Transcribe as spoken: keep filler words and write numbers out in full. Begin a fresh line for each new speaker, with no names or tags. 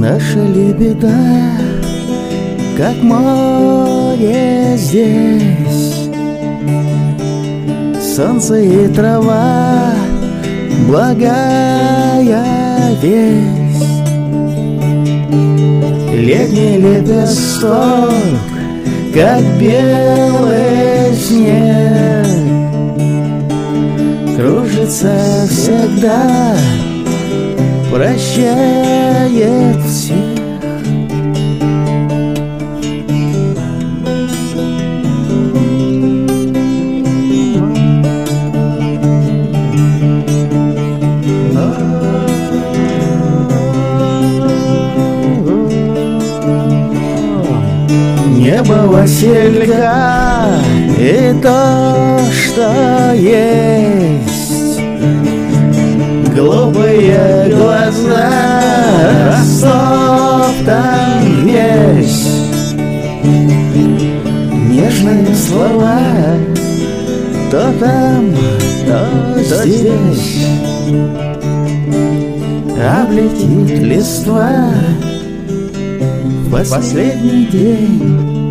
Наша лебеда, как море здесь, солнце и трава, благая весть. Летний лепесток, как белый снег, кружится всегда, прощает всех. Небо, василька и то, что есть, глупые глаза, растоптан весь. Нежные слова, то там, то здесь, облетит листва в последний день.